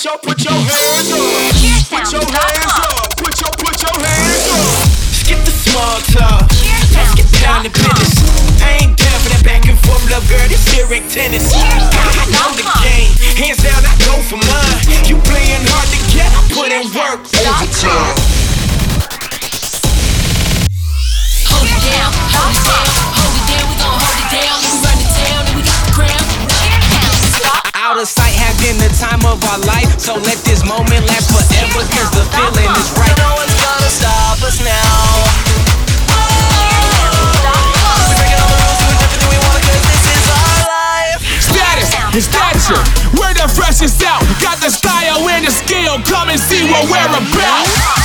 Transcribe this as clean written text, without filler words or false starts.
put your hands up. Put your hands up. Put your hands up. Skip the small talk. Let's get down to business. I ain't down for that back and forth, love girl. This lyric tennis. I know the game. Hands down, I go for mine. You playing hard to get. I put in work overtime. Hold it down, hold it down, hold it down. We gon' hold it down. We run the town and we got the crown. Out of sight, having the time of our life. So let this moment last forever, cause the feeling is right. No one's gonna stop us now. We're breaking all the rules, doing everything we want, cause this is our life. Status and stature, we're the freshest out. Got the style and the skill, come and see what we're about.